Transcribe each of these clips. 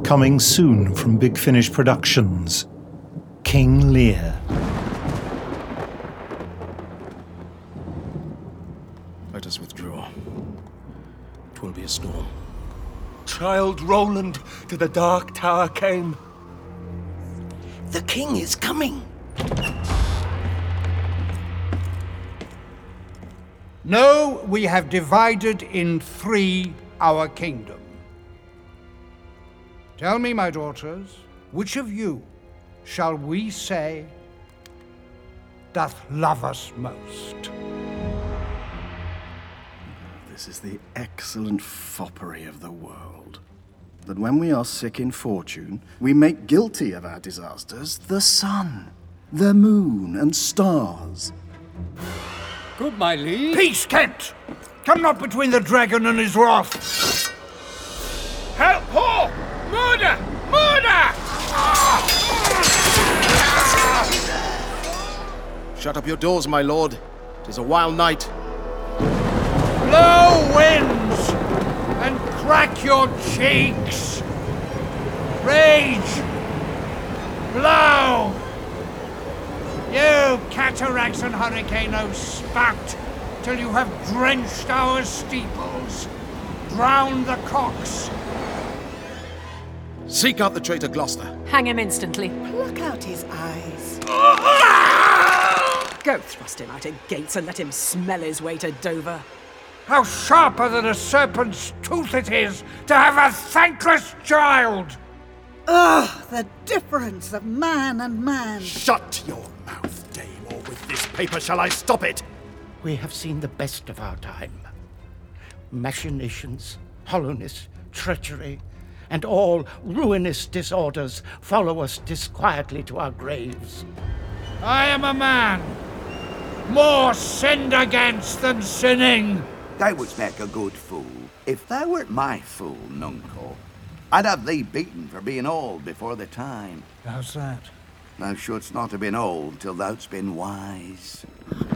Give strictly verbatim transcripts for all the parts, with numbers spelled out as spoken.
Coming soon from Big Finish Productions, King Lear. Let us withdraw. 'Twill be a storm. Child Roland to the Dark Tower came. The king is coming. Know we have divided in three our kingdom. Tell me, my daughters, which of you shall we say doth love us most? This is the excellent foppery of the world. That when we are sick in fortune, we make guilty of our disasters the sun, the moon, and stars. Good, my liege. Peace, Kent! Come not between the dragon and his wrath. Help, Paul! Murder! Murder! Shut up your doors, my lord. 'Tis a wild night. Blow winds and crack your cheeks. Rage! Blow! You cataracts and hurricanes, spout till you have drenched our steeples, drowned the cocks. Seek out the traitor Gloucester. Hang him instantly. Pluck out his eyes. Go thrust him out of gates and let him smell his way to Dover. How sharper than a serpent's tooth it is to have a thankless child! Ugh, the difference of man and man. Shut your mouth, dame, or with this paper shall I stop it? We have seen the best of our time. Machinations, hollowness, treachery, and all ruinous disorders follow us disquietly to our graves. I am a man, more sinned against than sinning. Thou wouldst make a good fool. If thou wert my fool, nuncle, I'd have thee beaten for being old before the time. How's that? Thou shouldst not have been old till thou'dst been wise.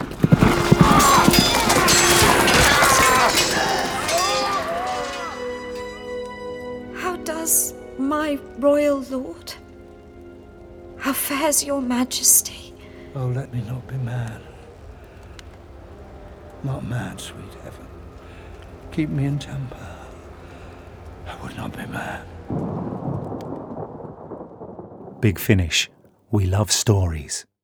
How does my royal lord? How fares your majesty? Oh, let me not be mad. Not mad, sweet heaven. Keep me in temper. I would not be mad. Big Finish. We love stories.